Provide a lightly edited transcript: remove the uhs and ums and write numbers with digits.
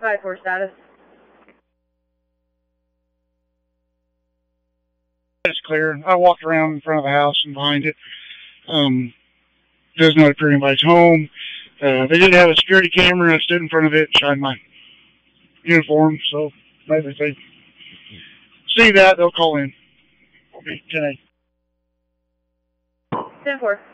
5-4 status. It's clear. I walked around in front of the house and behind it. Does not appear anybody's home. They did have a security camera. I stood in front of it and shined my uniform, so maybe if they see that, they'll call in. Okay, 10-8. 10-4.